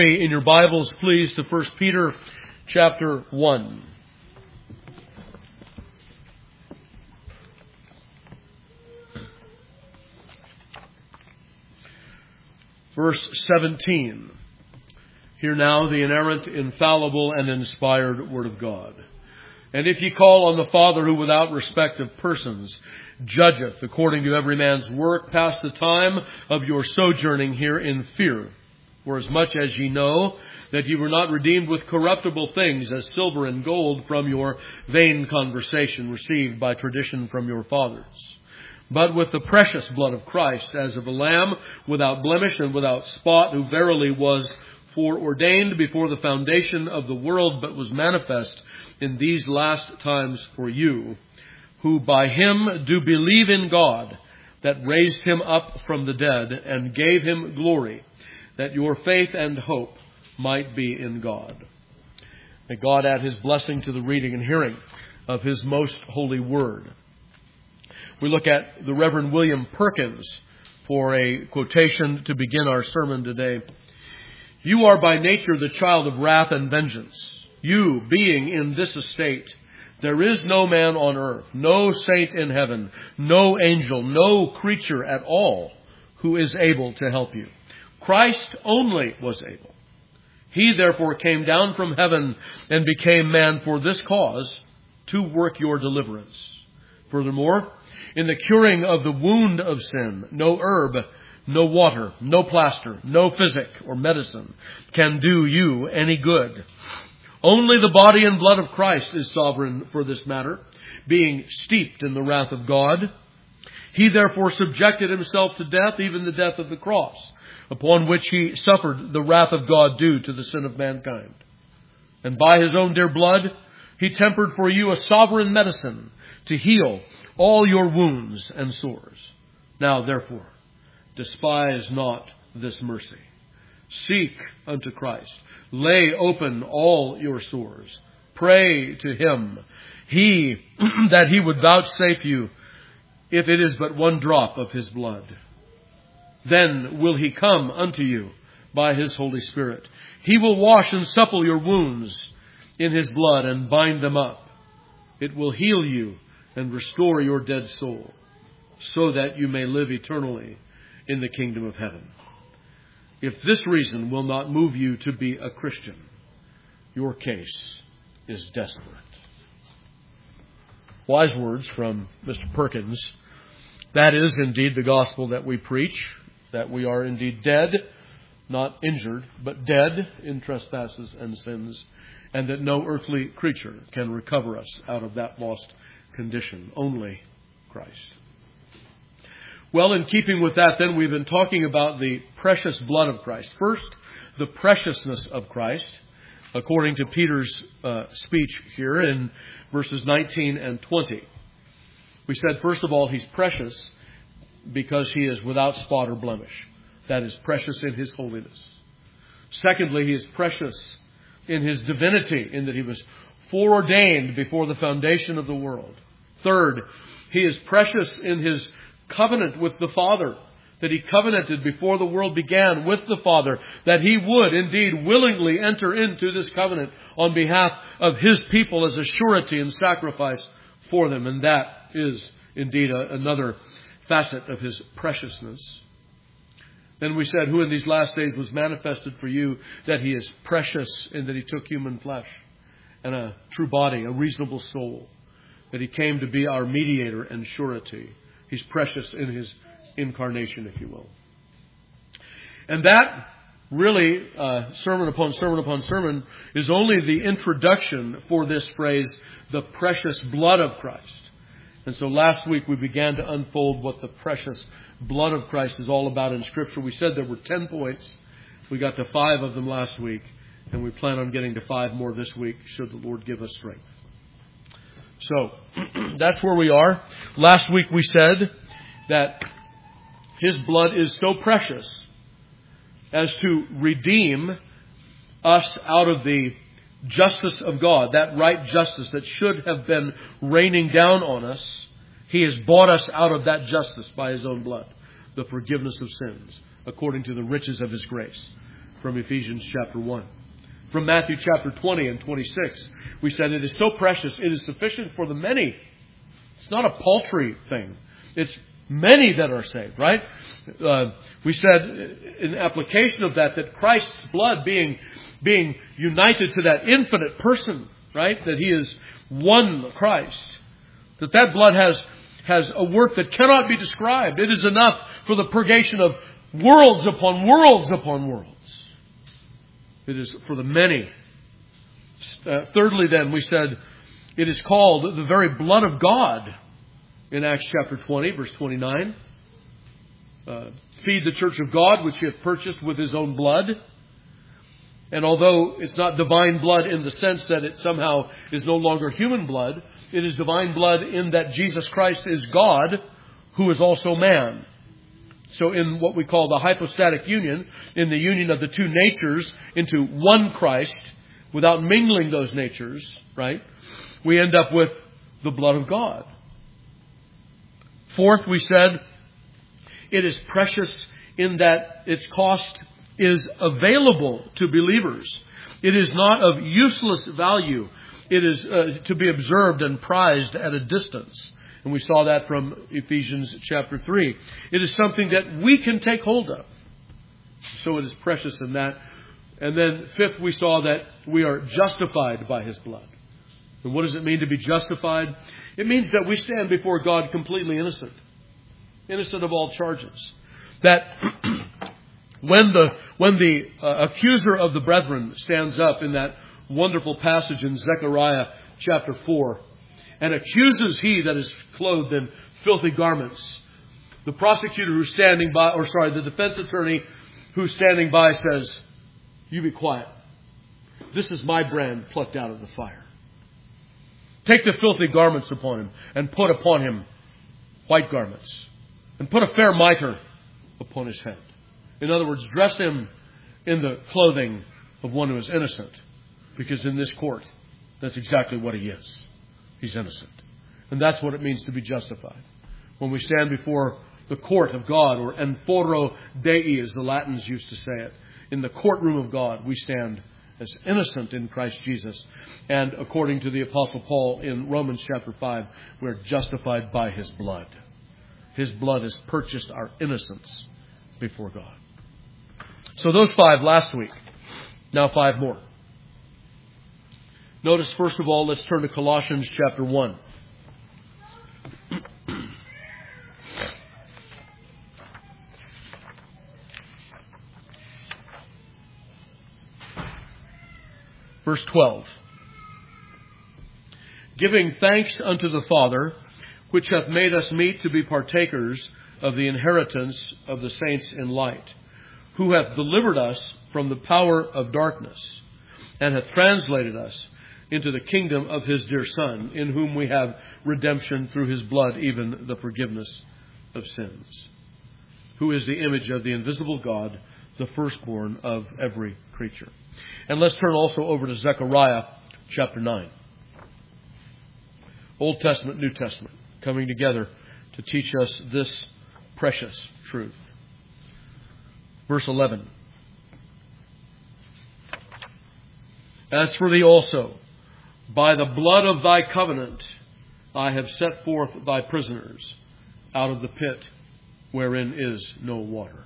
In your Bibles, please, to 1 Peter chapter 1. Verse 17. Hear now the inerrant, infallible, and inspired Word of God. And if ye call on the Father, who without respect of persons judgeth according to every man's work, pass the time of your sojourning here in fear. For as much as ye know that ye were not redeemed with corruptible things, as silver and gold, from your vain conversation received by tradition from your fathers, but with the precious blood of Christ, as of a lamb without blemish and without spot, who verily was foreordained before the foundation of the world, but was manifest in these last times for you, who by him do believe in God, that raised him up from the dead, and gave him glory, that your faith and hope might be in God. May God add his blessing to the reading and hearing of his most holy word. We look at the Reverend William Perkins for a quotation to begin our sermon today. You are by nature the child of wrath and vengeance. You, being in this estate, there is no man on earth, no saint in heaven, no angel, no creature at all who is able to help you. Christ only was able. He therefore came down from heaven and became man for this cause, to work your deliverance. Furthermore, in the curing of the wound of sin, no herb, no water, no plaster, no physic or medicine can do you any good. Only the body and blood of Christ is sovereign for this matter, being steeped in the wrath of God. He therefore subjected himself to death, even the death of the cross, upon which he suffered the wrath of God due to the sin of mankind. And by his own dear blood, he tempered for you a sovereign medicine to heal all your wounds and sores. Now, therefore, despise not this mercy. Seek unto Christ. Lay open all your sores. Pray to him. That he would vouchsafe you, if it is but one drop of his blood. Then will he come unto you by his Holy Spirit. He will wash and supple your wounds in his blood and bind them up. It will heal you and restore your dead soul, so that you may live eternally in the kingdom of heaven. If this reason will not move you to be a Christian, your case is desperate. Wise words from Mr. Perkins. That is indeed the gospel that we preach, that we are indeed dead, not injured, but dead in trespasses and sins, and that no earthly creature can recover us out of that lost condition, only Christ. Well, in keeping with that, then, we've been talking about the precious blood of Christ. First, the preciousness of Christ, according to Peter's speech here in verses 19 and 20. We said, first of all, he's precious because he is without spot or blemish. That is, precious in his holiness. Secondly, he is precious in his divinity, in that he was foreordained before the foundation of the world. Third, he is precious in his covenant with the Father, that he covenanted before the world began with the Father, that he would indeed willingly enter into this covenant on behalf of his people as a surety and sacrifice for them. And that is indeed another facet of his preciousness. Then we said, who in these last days was manifested for you, that he is precious in that he took human flesh and a true body, a reasonable soul, that he came to be our mediator and surety. He's precious in his incarnation, if you will. And that really, sermon upon sermon upon sermon, is only the introduction for this phrase, the precious blood of Christ. And so last week we began to unfold what the precious blood of Christ is all about in Scripture. We said there were 10 points. We got to 5 of them last week, and we plan on getting to 5 more this week, should the Lord give us strength. So, that's where we are. Last week we said that his blood is so precious as to redeem us out of the justice of God, that right justice that should have been raining down on us. He has bought us out of that justice by his own blood, the forgiveness of sins, according to the riches of his grace. from Ephesians chapter 1. From Matthew chapter 20 and 26, we said it is so precious, it is sufficient for the many. It's not a paltry thing. It's many that are saved, right? We said in application of that Christ's blood being united to that infinite person, right? That He is one Christ. That blood has a worth that cannot be described. It is enough for the purgation of worlds upon worlds upon worlds. It is for the many. Thirdly, then, we said it is called the very blood of God in Acts chapter 20, verse 29. Feed the church of God, which He hath purchased with His own blood. And although it's not divine blood in the sense that it somehow is no longer human blood, it is divine blood in that Jesus Christ is God, who is also man. So in what we call the hypostatic union, in the union of the two natures into one Christ, without mingling those natures, right, we end up with the blood of God. Fourth, we said, it is precious in that its cost is available to believers. It is not of useless value. It is to be observed and prized at a distance. And we saw that from Ephesians chapter 3. It is something that we can take hold of. So it is precious in that. And then fifth, we saw that we are justified by His blood. And what does it mean to be justified? It means that we stand before God completely innocent. Innocent of all charges. That when the accuser of the brethren stands up in that wonderful passage in Zechariah chapter 4, and accuses he that is clothed in filthy garments, the prosecutor who's standing by, the defense attorney who's standing by says, "You be quiet. This is my brand plucked out of the fire. Take the filthy garments upon him and put upon him white garments, and put a fair mitre upon his head." In other words, dress him in the clothing of one who is innocent, because in this court, that's exactly what he is. He's innocent. And that's what it means to be justified. When we stand before the court of God, or enforo Dei, as the Latins used to say it, in the courtroom of God, we stand as innocent in Christ Jesus. And according to the Apostle Paul in Romans chapter 5, we're justified by His blood. His blood has purchased our innocence before God. So those 5 last week. Now 5 more. Notice, first of all, let's turn to Colossians chapter 1. Verse 12. Giving thanks unto the Father, which hath made us meet to be partakers of the inheritance of the saints in light, who hath delivered us from the power of darkness, and hath translated us into the kingdom of His dear Son, in whom we have redemption through His blood, even the forgiveness of sins, who is the image of the invisible God, the firstborn of every creature. And let's turn also over to Zechariah chapter 9. Old Testament, New Testament, coming together to teach us this precious truth. Verse 11. As for thee also, by the blood of thy covenant, I have set forth thy prisoners out of the pit wherein is no water.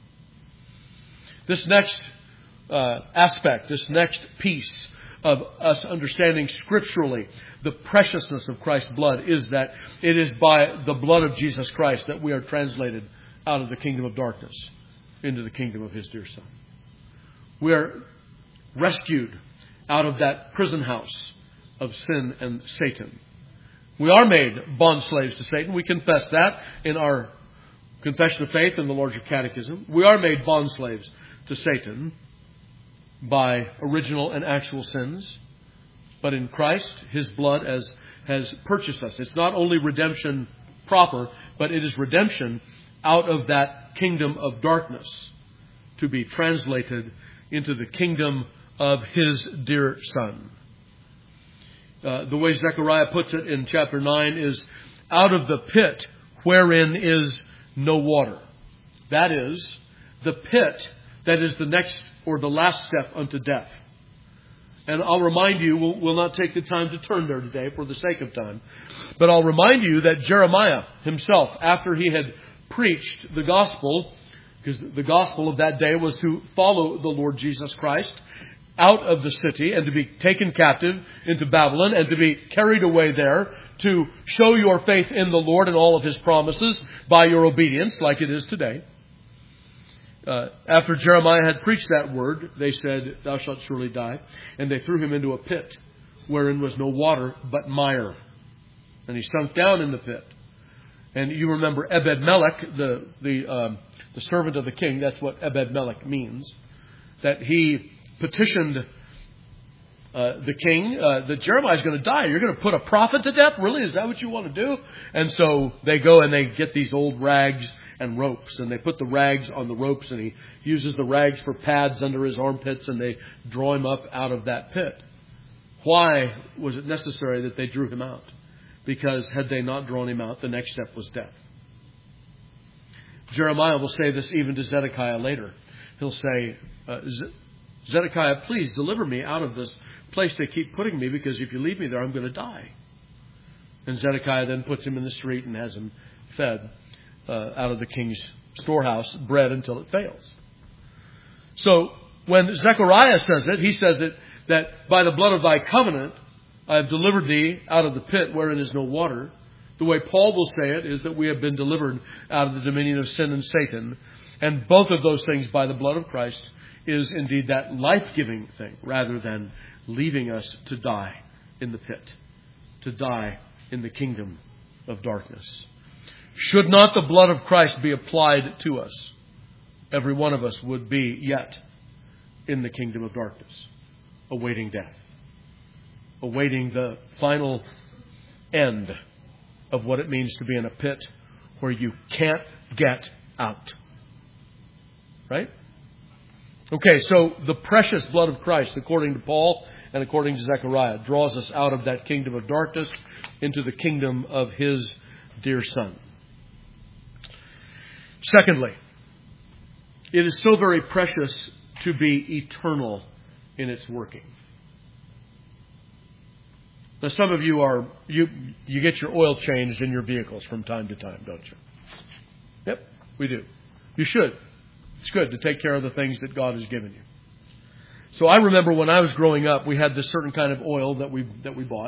This next aspect, this next piece of us understanding scripturally the preciousness of Christ's blood is that it is by the blood of Jesus Christ that we are translated out of the kingdom of darkness into the kingdom of His dear Son. We are rescued out of that prison house of sin and Satan. We are made bondslaves to Satan. We confess that in our confession of faith in the Lord's Catechism. We are made bondslaves to Satan by original and actual sins. But in Christ, His blood has purchased us. It's not only redemption proper, but it is redemption out of that kingdom of darkness to be translated into the kingdom of His dear Son. The way Zechariah puts it in chapter 9 is, out of the pit wherein is no water. That is, the pit that is the next or the last step unto death. And I'll remind you, we'll not take the time to turn there today for the sake of time, but I'll remind you that Jeremiah himself, after he had preached the gospel, because the gospel of that day was to follow the Lord Jesus Christ out of the city and to be taken captive into Babylon and to be carried away there to show your faith in the Lord and all of His promises by your obedience, like it is today. After Jeremiah had preached that word, they said, "Thou shalt surely die." And they threw him into a pit wherein was no water but mire. And he sunk down in the pit. And you remember Ebed-Melech, the servant of the king. That's what Ebed-Melech means. That he petitioned the king that Jeremiah's going to die. You're going to put a prophet to death? Really? Is that what you want to do? And so they go and they get these old rags and ropes, and they put the rags on the ropes, and he uses the rags for pads under his armpits, and they draw him up out of that pit. Why was it necessary that they drew him out? Because had they not drawn him out, the next step was death. Jeremiah will say this even to Zedekiah later. He'll say, "Zedekiah, please deliver me out of this place they keep putting me, because if you leave me there, I'm going to die." And Zedekiah then puts him in the street and has him fed out of the king's storehouse bread until it fails. So when Zechariah says it, he says it that by the blood of thy covenant I have delivered thee out of the pit wherein is no water. The way Paul will say it is that we have been delivered out of the dominion of sin and Satan. And both of those things by the blood of Christ is indeed that life-giving thing, rather than leaving us to die in the pit, to die in the kingdom of darkness. Should not the blood of Christ be applied to us, every one of us would be yet in the kingdom of darkness, awaiting death, awaiting the final end of what it means to be in a pit where you can't get out. Right? Okay, so the precious blood of Christ, according to Paul and according to Zechariah, draws us out of that kingdom of darkness into the kingdom of His dear Son. Secondly, it is so very precious to be eternal in its working. Now, some of you you get your oil changed in your vehicles from time to time, don't you? Yep, we do. You should. It's good to take care of the things that God has given you. So I remember when I was growing up, we had this certain kind of oil that we bought.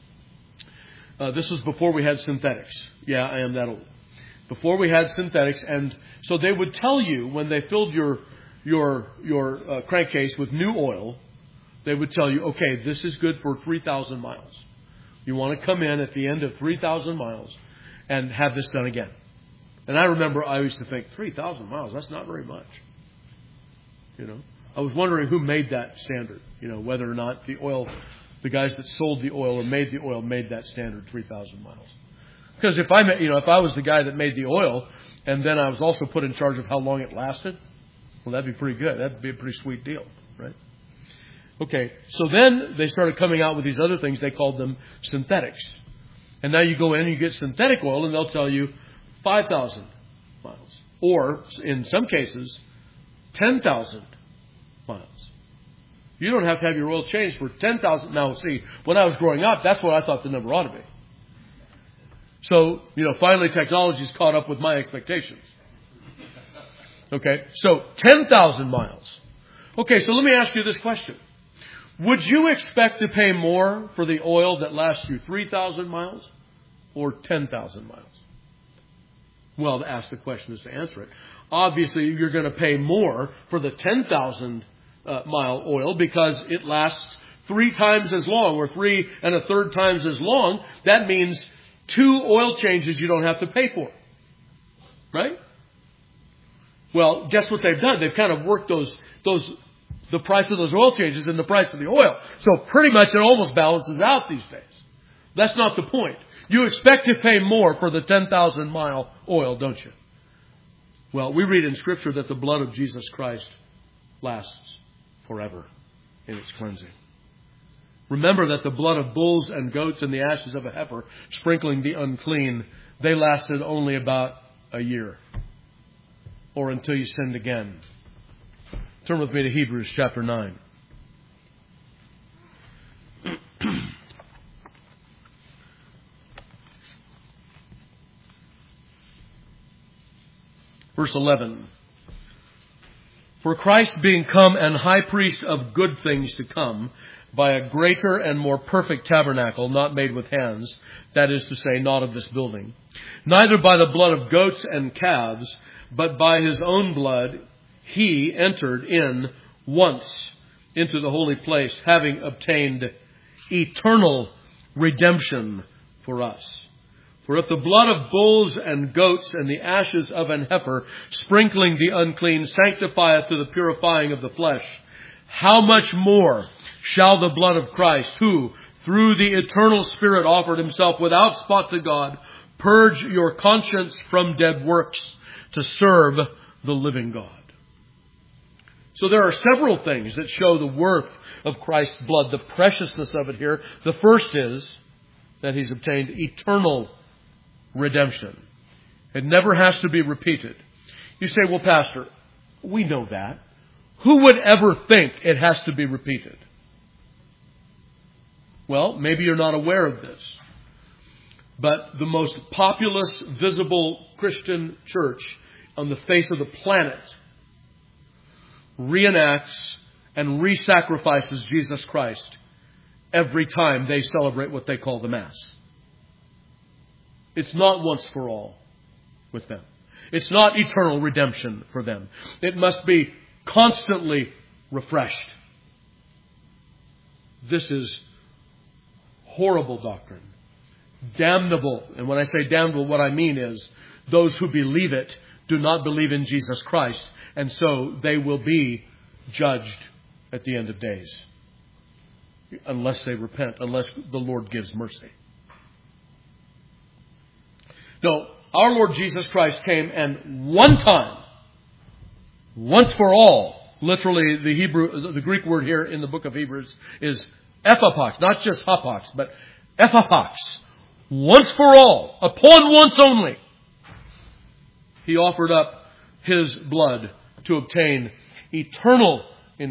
This was before we had synthetics. Yeah, I am that old. Before we had synthetics, and so they would tell you when they filled your crankcase with new oil, they would tell you, okay, this is good for 3,000 miles. You want to come in at the end of 3,000 miles and have this done again. And I remember I used to think, 3,000 miles, that's not very much. You know, I was wondering who made that standard, whether or not the guys that sold the oil or made the oil made that standard 3,000 miles. Because if I was the guy that made the oil and then I was also put in charge of how long it lasted, well, that'd be pretty good. That'd be a pretty sweet deal, right? Okay, so then they started coming out with these other things. They called them synthetics. And now you go in and you get synthetic oil and they'll tell you 5,000 miles. Or, in some cases, 10,000 miles. You don't have to have your oil changed for 10,000. Now, see, when I was growing up, that's what I thought the number ought to be. So, finally technology's caught up with my expectations. Okay, so 10,000 miles. Okay, so let me ask you this question. Would you expect to pay more for the oil that lasts you 3,000 miles or 10,000 miles? Well, to ask the question is to answer it. Obviously, you're going to pay more for the 10,000 mile oil because it lasts 3 times as long, or 3 1/3 times as long. That means 2 oil changes you don't have to pay for. Right? Well, guess what they've done? They've kind of worked the price of those oil changes and the price of the oil. So pretty much it almost balances out these days. That's not the point. You expect to pay more for the 10,000 mile oil, don't you? Well, we read in Scripture that the blood of Jesus Christ lasts forever in its cleansing. Remember that the blood of bulls and goats and the ashes of a heifer sprinkling the unclean, they lasted only about a year, or until you sinned again. Turn with me to Hebrews chapter 9. Verse 11. For Christ being come an high priest of good things to come, by a greater and more perfect tabernacle, not made with hands, that is to say, not of this building, neither by the blood of goats and calves, but by his own blood, he entered in once into the holy place, having obtained eternal redemption for us. For if the blood of bulls and goats and the ashes of an heifer, sprinkling the unclean, sanctifieth to the purifying of the flesh, how much more shall the blood of Christ, who through the eternal Spirit offered himself without spot to God, purge your conscience from dead works to serve the living God? So there are several things that show the worth of Christ's blood, the preciousness of it here. The first is that he's obtained eternal redemption. It never has to be repeated. You say, well, Pastor, we know that. Who would ever think it has to be repeated? Well, maybe you're not aware of this. But the most populous, visible Christian church on the face of the planet reenacts and re-sacrifices Jesus Christ every time they celebrate what they call the Mass. It's not once for all with them. It's not eternal redemption for them. It must be constantly refreshed. This is horrible doctrine. Damnable. And when I say damnable, what I mean is those who believe it do not believe in Jesus Christ. And so they will be judged at the end of days. Unless they repent, unless the Lord gives mercy. No, our Lord Jesus Christ came and one time, once for all, literally the Greek word here in the book of Hebrews is ephapox, not just hapox, but ephapox. Once for all, upon once only, he offered up his blood to obtain eternal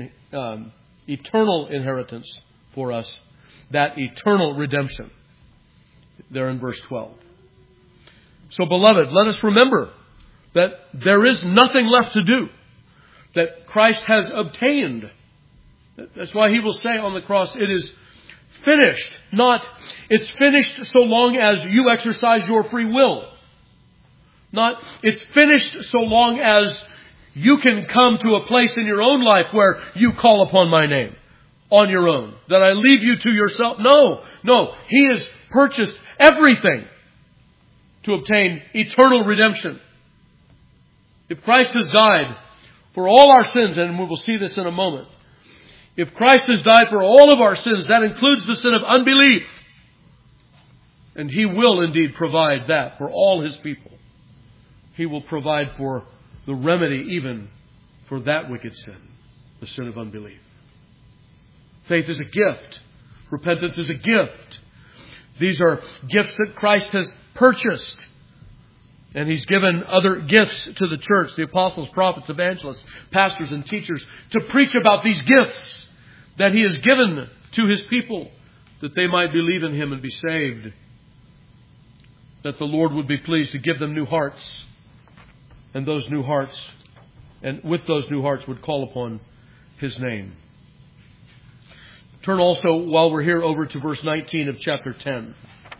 inheritance for us, that eternal redemption. There in verse 12. So, beloved, let us remember that there is nothing left to do, that Christ has obtained. That's why he will say on the cross, it is finished. Not, it's finished so long as you exercise your free will. Not, it's finished so long as you can come to a place in your own life where you call upon my name on your own. That I leave you to yourself. No. He has purchased everything to obtain eternal redemption. If Christ has died for all our sins, and we will see this in a moment, if Christ has died for all of our sins, that includes the sin of unbelief. And he will indeed provide that for all his people. He will provide for the remedy even for that wicked sin, the sin of unbelief. Faith is a gift. Repentance is a gift. These are gifts that Christ has purchased. And he's given other gifts to the church, the apostles, prophets, evangelists, pastors, and teachers, to preach about these gifts that he has given to his people, that they might believe in him and be saved. That the Lord would be pleased to give them new hearts. And those new hearts, and with those new hearts, would call upon his name. Turn also, while we're here, over to verse 19 of chapter 10.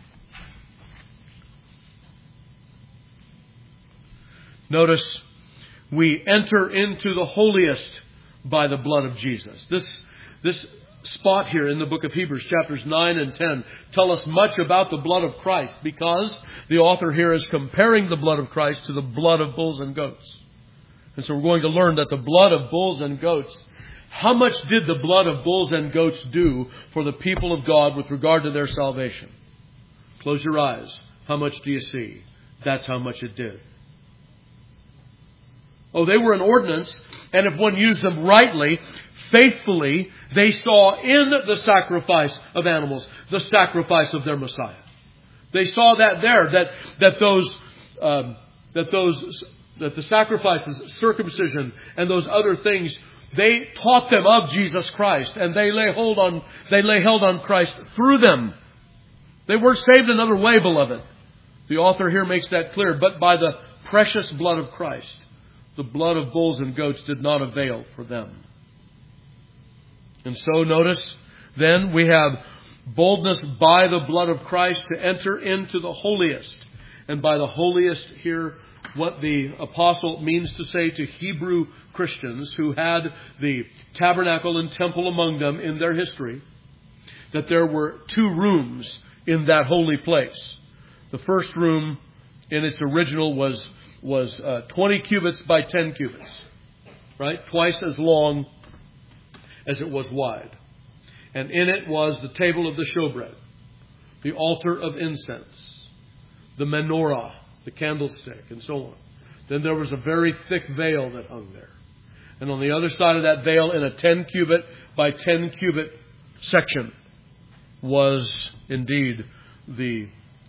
Notice, we enter into the holiest by the blood of Jesus. This spot here in the book of Hebrews, chapters 9 and 10, tell us much about the blood of Christ, because the author here is comparing the blood of Christ to the blood of bulls and goats. And so we're going to learn that the blood of bulls and goats, how much did the blood of bulls and goats do for the people of God with regard to their salvation? Close your eyes. How much do you see? That's how much it did. Oh, they were an ordinance, and if one used them rightly, faithfully, they saw in the sacrifice of animals the sacrifice of their Messiah. They saw that there, that the sacrifices, circumcision, and those other things They taught them of Jesus Christ, and they lay held on Christ through them. They weren't saved another way, beloved. The author here makes that clear. But by the precious blood of Christ, the blood of bulls and goats did not avail for them. And so notice, then we have boldness by the blood of Christ to enter into the holiest. And by the holiest here, what the apostle means to say to Hebrew Christians who had the tabernacle and temple among them in their history, that there were 2 rooms in that holy place. The first room in its original was 20 cubits by 10 cubits. Right? Twice as long as it was wide. And in it was the table of the showbread, the altar of incense, the menorah, the candlestick, and so on. Then there was a very thick veil that hung there. And on the other side of that veil, in a 10 cubit by 10 cubit section, was indeed the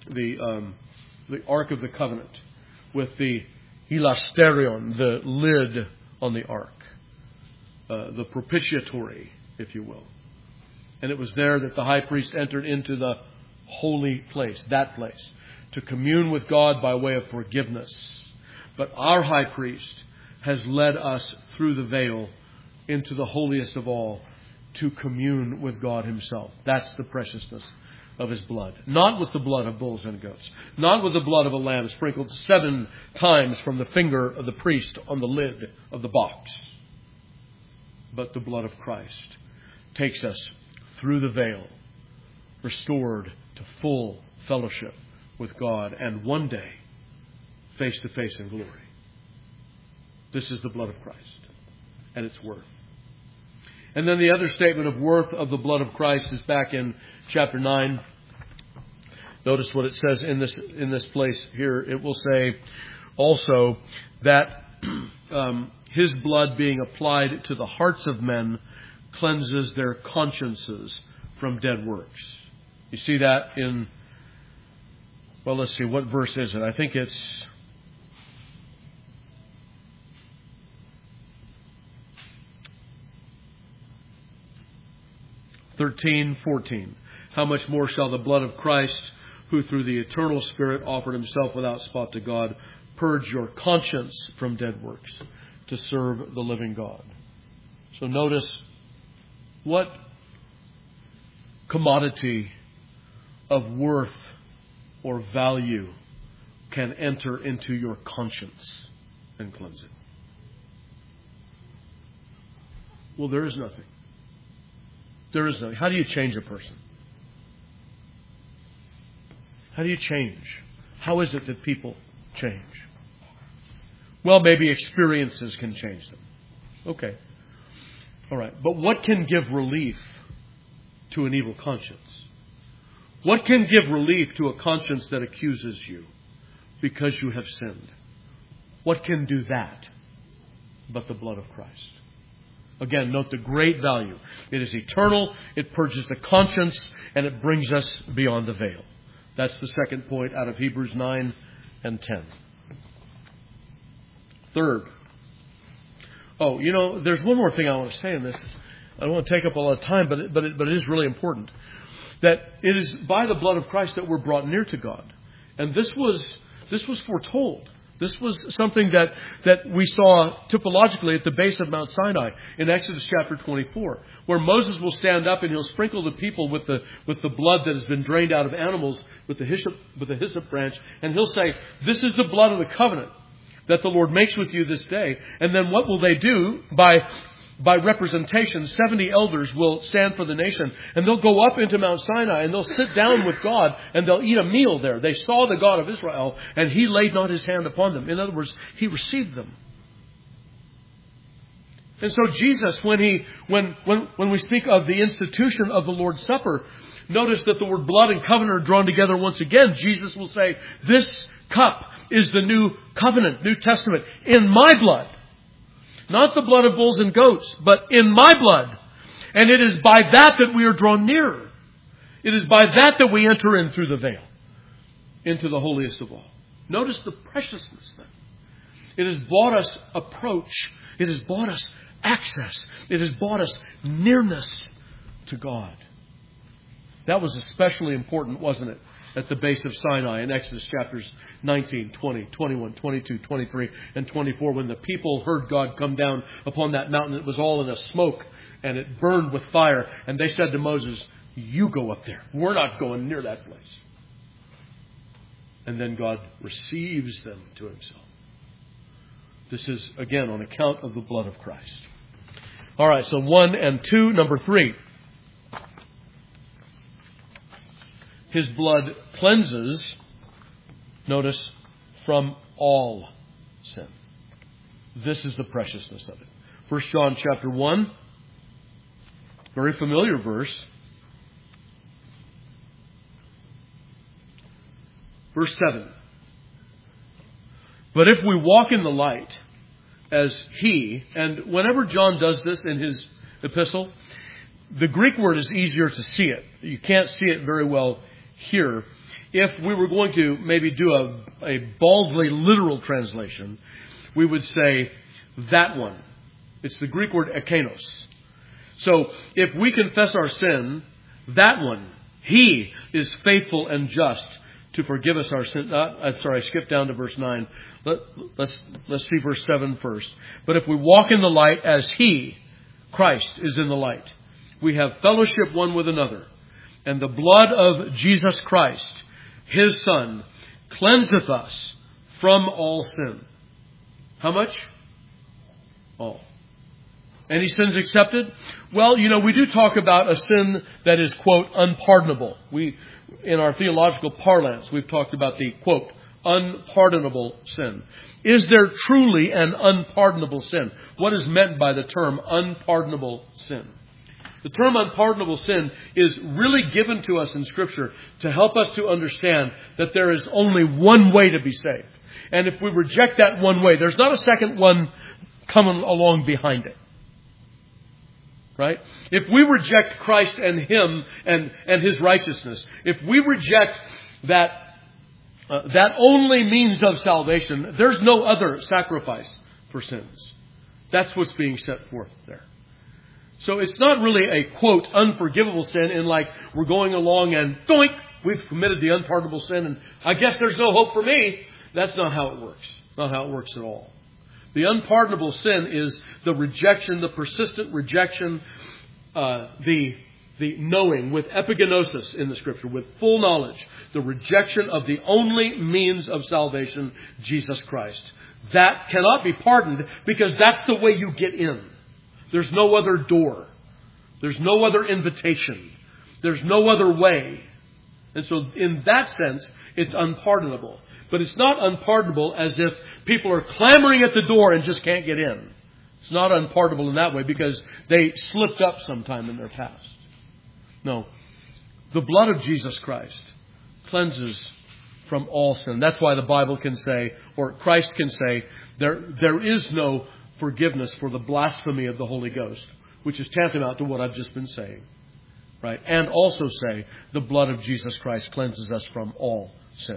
Ark of the Covenant, with the hilasterion, the lid on the Ark, the propitiatory, if you will. And it was there that the high priest entered into the holy place, that place, to commune with God by way of forgiveness. But our high priest has led us through the veil into the holiest of all to commune with God Himself. That's the preciousness of His blood. Not with the blood of bulls and goats. Not with the blood of a lamb sprinkled 7 times from the finger of the priest on the lid of the box. But the blood of Christ takes us through the veil, restored to full fellowship with God, and one day, face to face in glory. This is the blood of Christ and its worth. And then the other statement of worth of the blood of Christ is back in chapter 9. Notice what it says in this place here. It will say also that His blood being applied to the hearts of men cleanses their consciences from dead works. You see that in, well, let's see, what verse is it? I think it's 13:14. How much more shall the blood of Christ, who through the eternal Spirit offered Himself without spot to God, purge your conscience from dead works to serve the living God. So notice what commodity of worth or value can enter into your conscience and cleanse it. Well, there is nothing. There is nothing. How do you change a person? How do you change? How is it that people change? Well, maybe experiences can change them. Okay. All right. But what can give relief to an evil conscience? What can give relief to a conscience that accuses you because you have sinned? What can do that but the blood of Christ? Again, note the great value. It is eternal, it purges the conscience, and it brings us beyond the veil. That's the second point out of Hebrews 9 and 10. Third. There's one more thing I want to say in this. I don't want to take up a lot of time, but it is really important. That it is by the blood of Christ that we're brought near to God. And this was foretold. This was something that we saw typologically at the base of Mount Sinai in Exodus chapter 24, where Moses will stand up and he'll sprinkle the people with the blood that has been drained out of animals with the hyssop branch, and he'll say, "This is the blood of the covenant that the Lord makes with you this day." And then what will they do? By representation, 70 elders will stand for the nation, and they'll go up into Mount Sinai and they'll sit down with God and they'll eat a meal there. They saw the God of Israel and He laid not His hand upon them. In other words, He received them. And so Jesus, when we speak of the institution of the Lord's Supper, notice that the word blood and covenant are drawn together once again. Jesus will say, "This cup is the new covenant, New Testament, in my blood." Not the blood of bulls and goats, but in my blood. And it is by that we are drawn nearer. It is by that we enter in through the veil into the holiest of all. Notice the preciousness then. It has bought us approach. It has bought us access. It has bought us nearness to God. That was especially important, wasn't it, at the base of Sinai in Exodus chapters 19, 20, 21, 22, 23, and 24, when the people heard God come down upon that mountain. It was all in a smoke, and it burned with fire. And they said to Moses, "You go up there. We're not going near that place." And then God receives them to himself. This is, again, on account of the blood of Christ. All right, so 1 and 2. Number 3. His blood cleanses, notice, from all sin. This is the preciousness of it. 1 John chapter 1, very familiar verse. Verse 7. But if we walk in the light as He, and whenever John does this in his epistle, the Greek word is easier to see it. You can't see it very well here. If we were going to maybe do a baldly literal translation, we would say that one. It's the Greek word ekenos. So if we confess our sin, that one, He is faithful and just to forgive us our sin. I skipped down to verse 9. Let's see verse 7 first. But if we walk in the light as He, Christ, is in the light, we have fellowship one with another. And the blood of Jesus Christ, His Son, cleanseth us from all sin. How much? All. Any sins accepted? Well, we do talk about a sin that is, quote, unpardonable. In our theological parlance, we've talked about the, quote, unpardonable sin. Is there truly an unpardonable sin? What is meant by the term unpardonable sin? The term unpardonable sin is really given to us in Scripture to help us to understand that there is only one way to be saved. And if we reject that one way, there's not a second one coming along behind it. Right? If we reject Christ and Him and His righteousness, if we reject that only means of salvation, there's no other sacrifice for sins. That's what's being set forth there. So it's not really a, quote, unforgivable sin in like we're going along and doink, we've committed the unpardonable sin and I guess there's no hope for me. That's not how it works. Not how it works at all. The unpardonable sin is the rejection, the persistent rejection, the knowing with epigenosis in the Scripture, with full knowledge, the rejection of the only means of salvation, Jesus Christ. That cannot be pardoned because that's the way you get in. There's no other door. There's no other invitation. There's no other way. And so in that sense, it's unpardonable. But it's not unpardonable as if people are clamoring at the door and just can't get in. It's not unpardonable in that way because they slipped up sometime in their past. No. The blood of Jesus Christ cleanses from all sin. That's why the Bible can say, or Christ can say, there is no forgiveness for the blasphemy of the Holy Ghost, which is tantamount to what I've just been saying. Right? And also say, the blood of Jesus Christ cleanses us from all sin.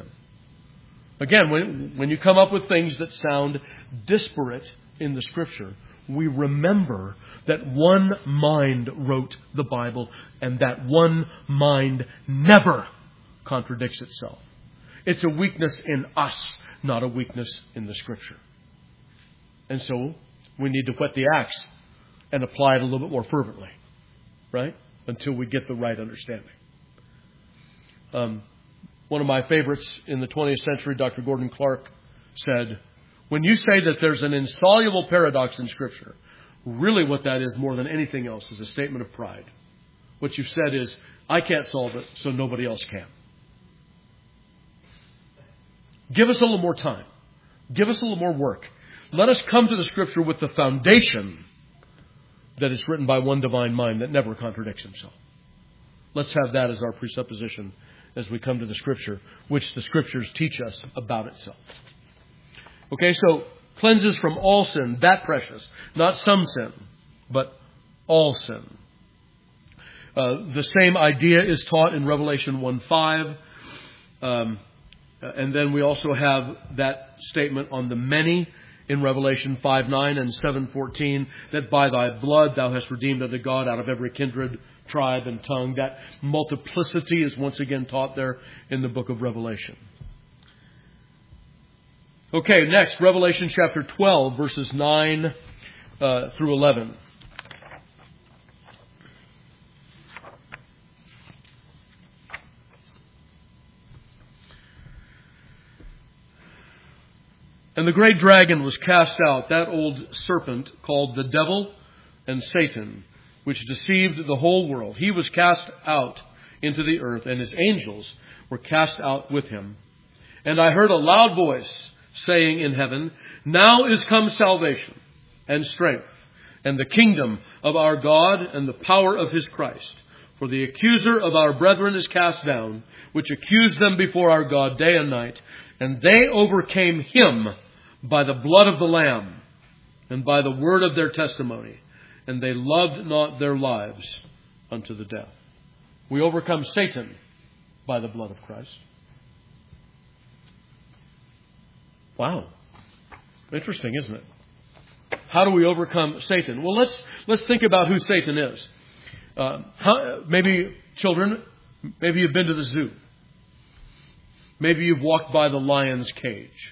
Again, when you come up with things that sound disparate in the Scripture, we remember that one mind wrote the Bible and that one mind never contradicts itself. It's a weakness in us, not a weakness in the Scripture. And so we need to whet the axe and apply it a little bit more fervently, right? Until we get the right understanding. One of my favorites in the 20th century, Dr. Gordon Clark, said, when you say that there's an insoluble paradox in Scripture, really what that is more than anything else is a statement of pride. What you've said is, I can't solve it, so nobody else can. Give us a little more time. Give us a little more work. Let us come to the Scripture with the foundation that it's written by one divine mind that never contradicts himself. Let's have that as our presupposition as we come to the Scripture, which the Scriptures teach us about itself. Okay, so cleanses from all sin, that precious. Not some sin, but all sin. The same idea is taught in Revelation 1:5. And then we also have that statement on the many in Revelation 5:9 and 7:14, that by thy blood thou hast redeemed unto God out of every kindred, tribe, and tongue. That multiplicity is once again taught there in the book of Revelation. Okay, next, Revelation chapter 12, verses 9 through 11. And the great dragon was cast out, that old serpent called the devil and Satan, which deceived the whole world. He was cast out into the earth, and his angels were cast out with him. And I heard a loud voice saying in heaven, now is come salvation and strength and the kingdom of our God and the power of his Christ. For the accuser of our brethren is cast down, which accused them before our God day and night. And they overcame him by the blood of the Lamb and by the word of their testimony. And they loved not their lives unto the death. We overcome Satan by the blood of Christ. Wow. Interesting, isn't it? How do we overcome Satan? Well, let's think about who Satan is. Maybe children, maybe you've been to the zoo. Maybe you've walked by the lion's cage.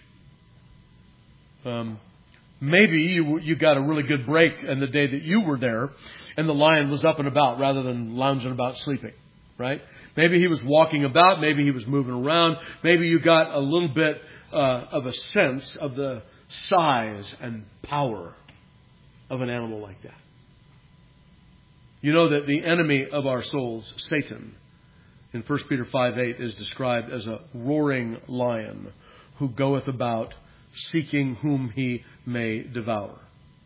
Maybe you got a really good break in the day that you were there and the lion was up and about rather than lounging about sleeping, right? Maybe he was walking about. Maybe he was moving around. Maybe you got a little bit of a sense of the size and power of an animal like that. You know that the enemy of our souls, Satan, in 1 Peter 5:8 is described as a roaring lion who goeth about seeking whom he may devour.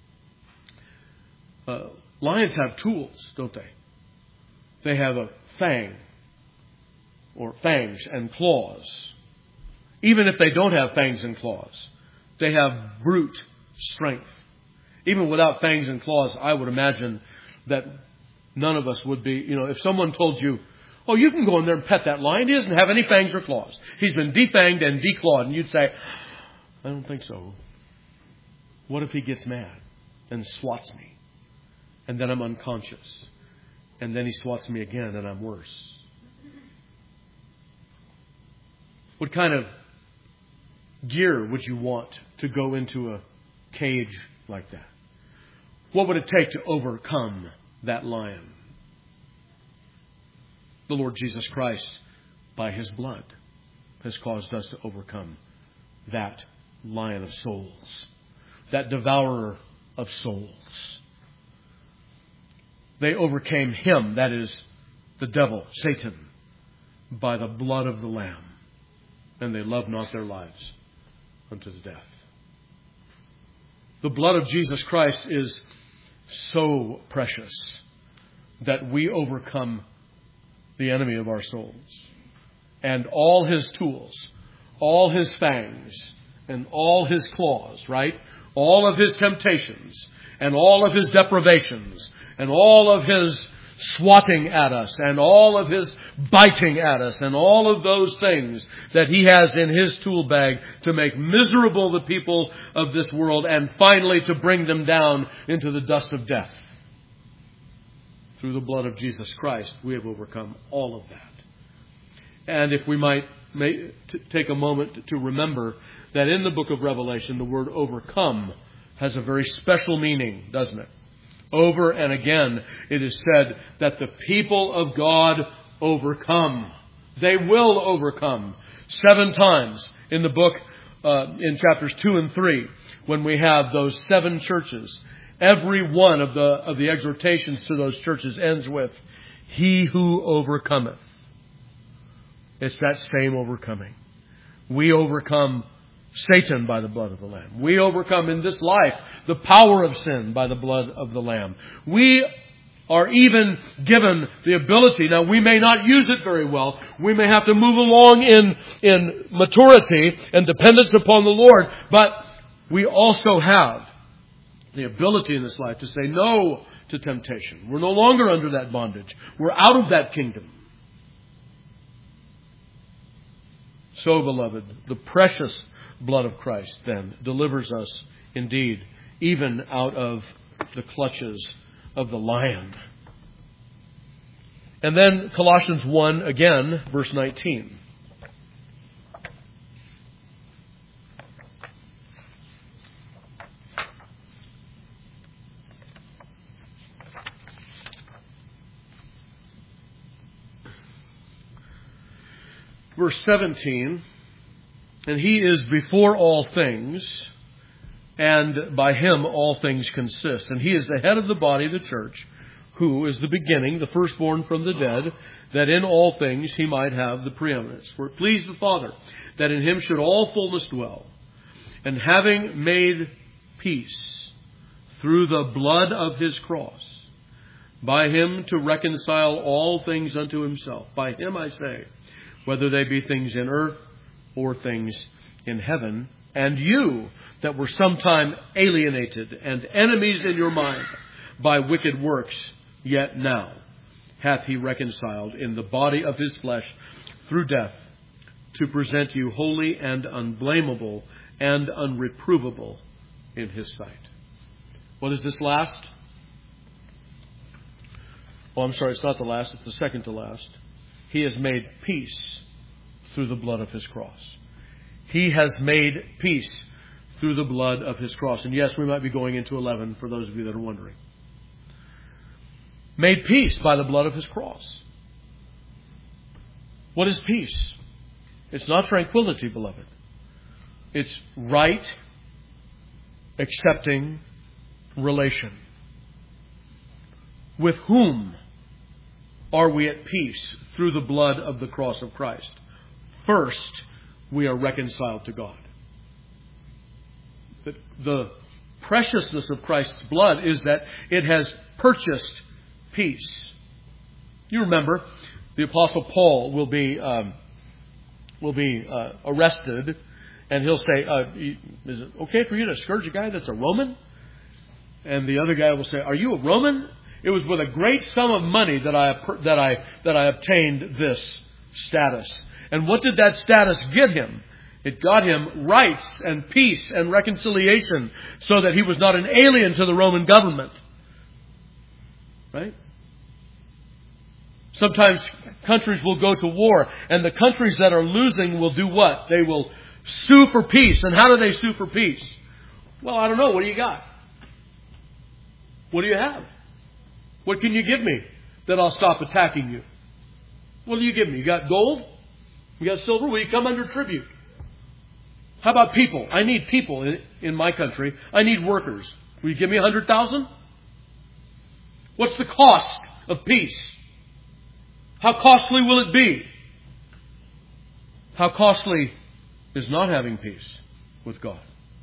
Lions have tools, don't they? They have a fang or fangs and claws. Even if they don't have fangs and claws, they have brute strength. Even without fangs and claws, I would imagine that none of us would be, if someone told you, oh, you can go in there and pet that lion. He doesn't have any fangs or claws. He's been defanged and declawed. And you'd say, I don't think so. What if he gets mad and swats me? And then I'm unconscious. And then he swats me again and I'm worse. What kind of gear would you want to go into a cage like that? What would it take to overcome that lion? The Lord Jesus Christ, by his blood, has caused us to overcome that lion of souls, that devourer of souls. They overcame him, that is, the devil, Satan, by the blood of the Lamb, and they loved not their lives unto the death. The blood of Jesus Christ is so precious that we overcome the enemy of our souls. And all his tools, all his fangs, and all his claws, right? All of his temptations, and all of his deprivations, and all of his swatting at us, and all of his biting at us, and all of those things that he has in his tool bag to make miserable the people of this world, and finally to bring them down into the dust of death. Through the blood of Jesus Christ, we have overcome all of that. And if we might take a moment to remember that in the book of Revelation, the word overcome has a very special meaning, doesn't it? Over and again, it is said that the people of God overcome. They will overcome. 7 times in the book, in chapters 2 and 3, when we have those 7 churches. Every one of the exhortations to those churches ends with, he who overcometh. It's that same overcoming. We overcome Satan by the blood of the Lamb. We overcome in this life the power of sin by the blood of the Lamb. We are even given the ability. Now, we may not use it very well. We may have to move along in maturity and dependence upon the Lord. But we also have the ability in this life to say no to temptation. We're no longer under that bondage. We're out of that kingdom. So, beloved, the precious blood of Christ then delivers us indeed, even out of the clutches of the lion. And then Colossians 1 again, verse 19. Verse 17, and He is before all things, and by Him all things consist. And He is the head of the body, the church, who is the beginning, the firstborn from the dead, that in all things He might have the preeminence. For it pleased the Father that in Him should all fullness dwell. And having made peace through the blood of His cross, by Him to reconcile all things unto Himself. By Him, I say, whether they be things in earth or things in heaven. And you that were sometime alienated and enemies in your mind by wicked works, yet now hath He reconciled in the body of His flesh through death, to present you holy and unblameable and unreprovable in His sight. What is this last? Oh, I'm sorry, it's not the last, it's the second to last. He has made peace through the blood of His cross. He has made peace through the blood of His cross. And yes, we might be going into 11 for those of you that are wondering. Made peace by the blood of His cross. What is peace? It's not tranquility, beloved. It's right, accepting relation. With whom are we at peace through the blood of the cross of Christ? First, we are reconciled to God. The preciousness of Christ's blood is that it has purchased peace. You remember, the Apostle Paul will be arrested, and he'll say, "Is it okay for you to scourge a guy that's a Roman?" And the other guy will say, "Are you a Roman? It was with a great sum of money that I obtained this status." And what did that status get him? It got him rights and peace and reconciliation, so that he was not an alien to the Roman government. Right? Sometimes countries will go to war, and the countries that are losing will do what? They will sue for peace. And how do they sue for peace? Well, I don't know. What do you got? What do you have? What can you give me that I'll stop attacking you? What do you give me? You got gold? You got silver? Will you come under tribute? How about people? I need people in my country. I need workers. Will you give me 100,000? What's the cost of peace? How costly will it be? How costly is not having peace with God?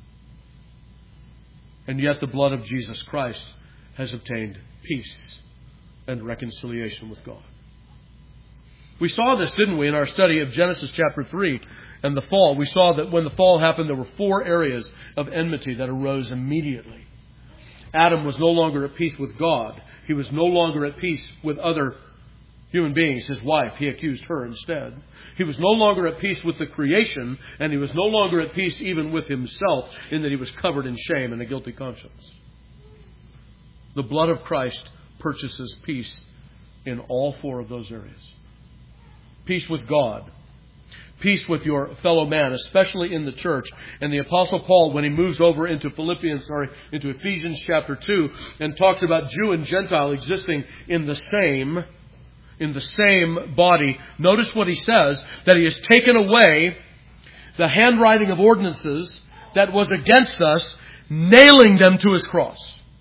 And yet the blood of Jesus Christ has obtained peace and reconciliation with God. We saw this, didn't we, in our study of Genesis chapter 3 and the fall. We saw that when the fall happened, there were 4 areas of enmity that arose immediately. Adam was no longer at peace with God. He was no longer at peace with other human beings. His wife, he accused her instead. He was no longer at peace with the creation, and he was no longer at peace even with himself, in that he was covered in shame and a guilty conscience. The blood of Christ purchases peace in all 4 of those areas. Peace with God. Peace with your fellow man, especially in the church. And the Apostle Paul, when he moves over into into Ephesians chapter 2, and talks about Jew and Gentile existing in the same body, notice what he says, that he has taken away the handwriting of ordinances that was against us, nailing them to His cross.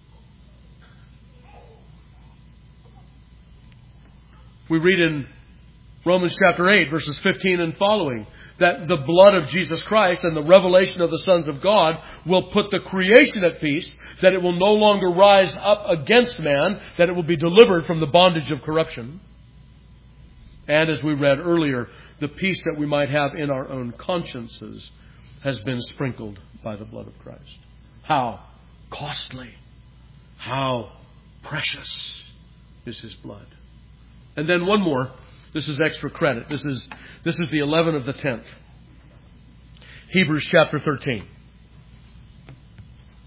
We read in Romans chapter 8, verses 15 and following, that the blood of Jesus Christ and the revelation of the sons of God will put the creation at peace, that it will no longer rise up against man, that it will be delivered from the bondage of corruption. And as we read earlier, the peace that we might have in our own consciences has been sprinkled by the blood of Christ. How costly, how precious is His blood. And then one more. This is extra credit. This is the 11 of the 10th. Hebrews chapter 13.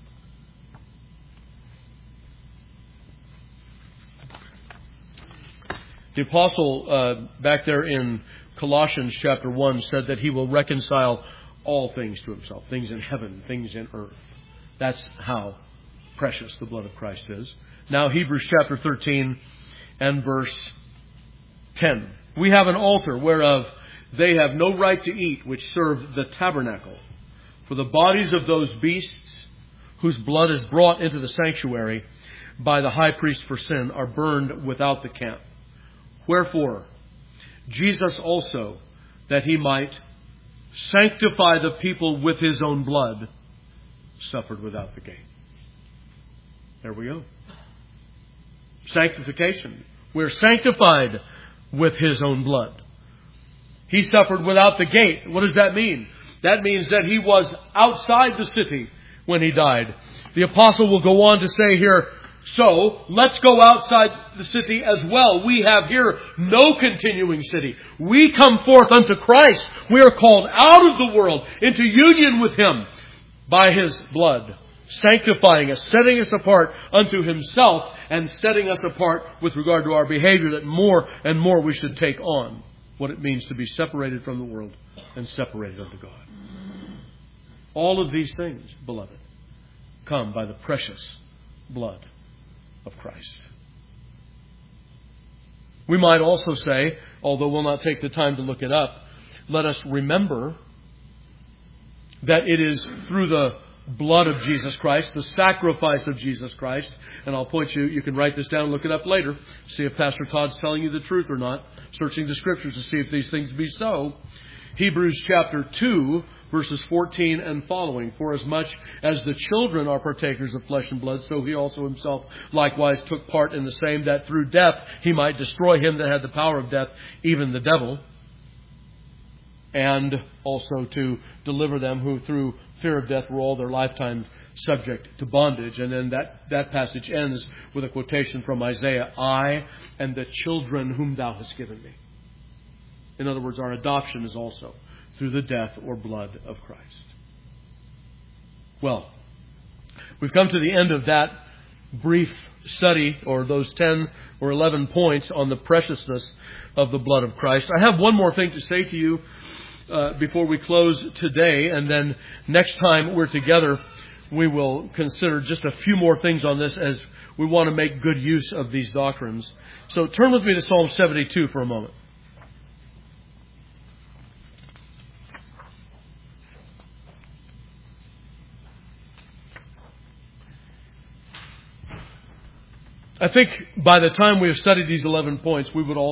The apostle back there in Colossians chapter 1 said that he will reconcile all things to himself, things in heaven, things in earth. That's how precious the blood of Christ is. Now Hebrews chapter 13 and verse 10. We have an altar whereof they have no right to eat, which serve the tabernacle. For the bodies of those beasts whose blood is brought into the sanctuary by the high priest for sin are burned without the camp. Wherefore, Jesus also, that he might sanctify the people with his own blood, suffered without the gate. There we go. Sanctification. We're sanctified with his own blood. He suffered without the gate. What does that mean? That means that he was outside the city when he died. The apostle will go on to say here, so let's go outside the city as well. We have here no continuing city. We come forth unto Christ. We are called out of the world into union with him by his blood, sanctifying us, setting us apart unto himself, and setting us apart with regard to our behavior, that more and more we should take on what it means to be separated from the world and separated unto God. All of these things, beloved, come by the precious blood of Christ. We might also say, although we'll not take the time to look it up, let us remember that it is through the blood of Jesus Christ, the sacrifice of Jesus Christ, and I'll point you can write this down and look it up later, see if Pastor Todd's telling you the truth or not, searching the Scriptures to see if these things be so. Hebrews chapter 2, verses 14 and following. For as much as the children are partakers of flesh and blood, so he also himself likewise took part in the same, that through death he might destroy him that had the power of death, even the devil, and also to deliver them who through fear of death were all their lifetime subject to bondage. And then that passage ends with a quotation from Isaiah, I and the children whom thou hast given me. In other words, our adoption is also through the death or blood of Christ. Well, we've come to the end of that brief study, or those 10 or 11 points on the preciousness of the blood of Christ. I have one more thing to say to you before we close today, and then next time we're together, we will consider just a few more things on this, as we want to make good use of these doctrines. So turn with me to Psalm 72 for a moment. I think by the time we have studied these 11 points, we would all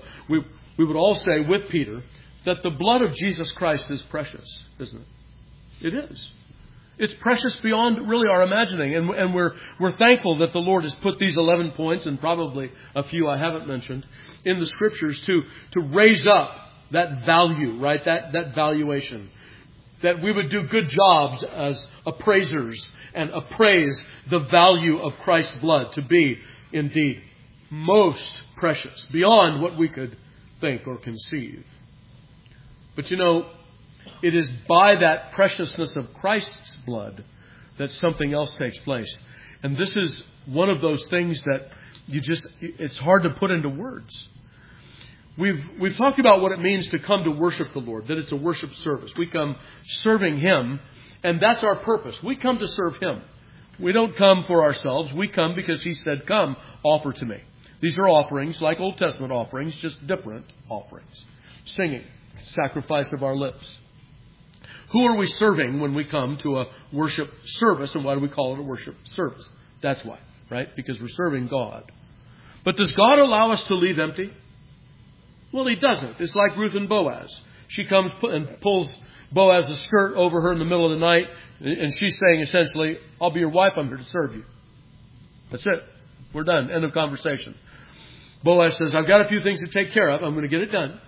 say with Peter that the blood of Jesus Christ is precious, isn't it? It is. It's precious beyond really our imagining, and we're thankful that the Lord has put these 11 points, and probably a few I haven't mentioned, in the Scriptures to raise up that value, right? That valuation. That we would do good jobs as appraisers and appraise the value of Christ's blood to be indeed most precious, beyond what we could think or conceive. But you know, it is by that preciousness of Christ's blood that something else takes place. And this is one of those things that it's hard to put into words. We've talked about what it means to come to worship the Lord, that it's a worship service. We come serving Him, and that's our purpose. We come to serve Him. We don't come for ourselves. We come because He said, come, offer to me. These are offerings, like Old Testament offerings, just different offerings. Singing, sacrifice of our lips. Who are we serving when we come to a worship service? And why do we call it a worship service? That's why, right? Because we're serving God. But does God allow us to leave empty? Well, He doesn't. It's like Ruth and Boaz. She comes and pulls Boaz's skirt over her in the middle of the night, and she's saying essentially, I'll be your wife, I'm here to serve you. That's it. We're done. End of conversation. Boaz says, I've got a few things to take care of. I'm going to get it done.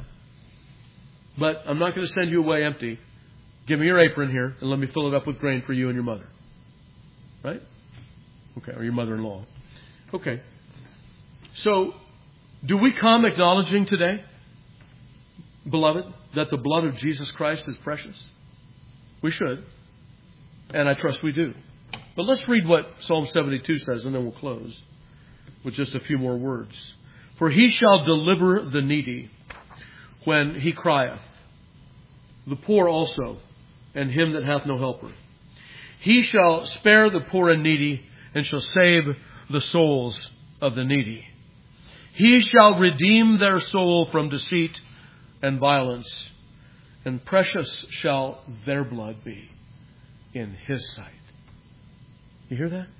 But I'm not going to send you away empty. Give me your apron here and let me fill it up with grain for you and your mother. Right? Okay, or your mother-in-law. Okay. So, do we come acknowledging today, beloved, that the blood of Jesus Christ is precious? We should. And I trust we do. But let's read what Psalm 72 says, and then we'll close with just a few more words. For he shall deliver the needy when he crieth, the poor also, and him that hath no helper. He shall spare the poor and needy, and shall save the souls of the needy. He shall redeem their soul from deceit and violence, and precious shall their blood be in his sight. You hear that?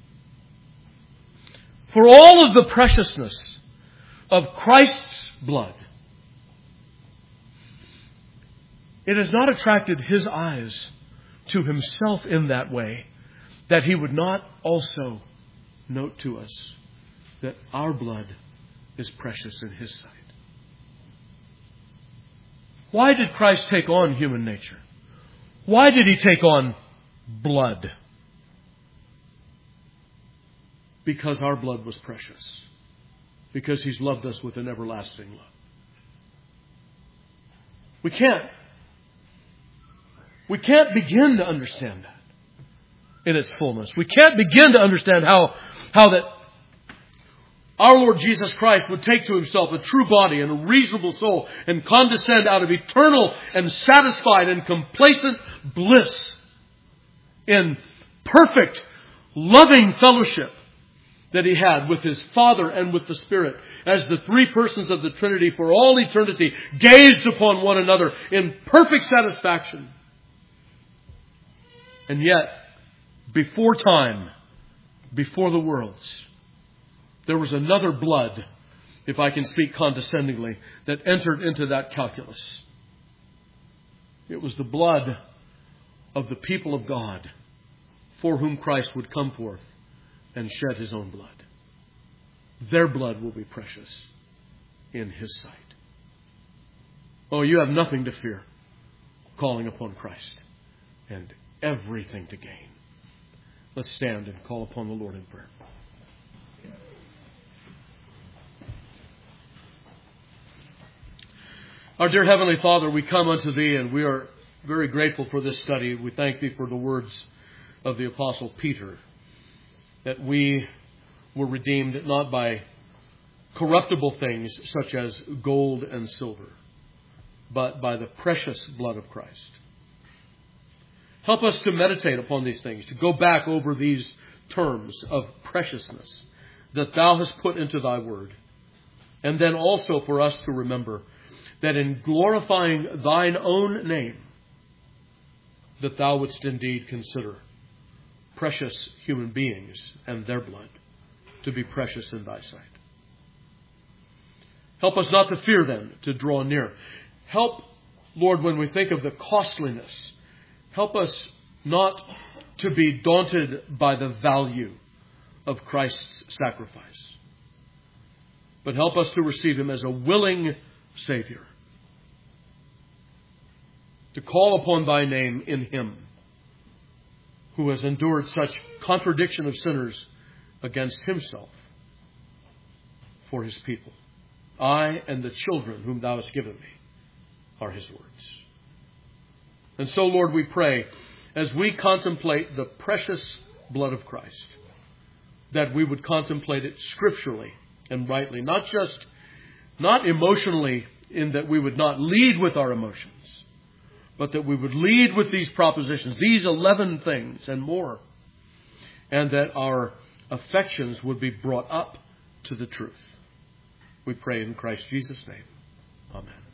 For all of the preciousness of Christ's blood, it has not attracted his eyes to himself in that way, that he would not also note to us that our blood is precious in his sight. Why did Christ take on human nature? Why did he take on blood? Because our blood was precious. Because he's loved us with an everlasting love. We can't begin to understand that in its fullness. We can't begin to understand how that our Lord Jesus Christ would take to himself a true body and a reasonable soul and condescend out of eternal and satisfied and complacent bliss in perfect, loving fellowship that he had with his Father and with the Spirit, as the three persons of the Trinity for all eternity gazed upon one another in perfect satisfaction. And yet, before time, before the worlds, there was another blood, if I can speak condescendingly, that entered into that calculus. It was the blood of the people of God, for whom Christ would come forth and shed his own blood. Their blood will be precious in his sight. Oh, you have nothing to fear calling upon Christ, and everything to gain. Let's stand and call upon the Lord in prayer. Our dear Heavenly Father, we come unto Thee, and we are very grateful for this study. We thank Thee for the words of the Apostle Peter, that we were redeemed not by corruptible things such as gold and silver, but by the precious blood of Christ. Help us to meditate upon these things, to go back over these terms of preciousness that Thou hast put into Thy Word. And then also for us to remember that in glorifying Thine own name, that Thou wouldst indeed consider precious human beings and their blood to be precious in Thy sight. Help us not to fear them, to draw near. Help, Lord, when we think of the costliness, help us not to be daunted by the value of Christ's sacrifice, but help us to receive Him as a willing Savior, to call upon Thy name in Him who has endured such contradiction of sinners against Himself for His people. I and the children whom Thou hast given me are His words. And so, Lord, we pray, as we contemplate the precious blood of Christ, that we would contemplate it scripturally and rightly, not emotionally, in that we would not lead with our emotions, but that we would lead with these propositions, these 11 things and more, and that our affections would be brought up to the truth. We pray in Christ Jesus' name. Amen.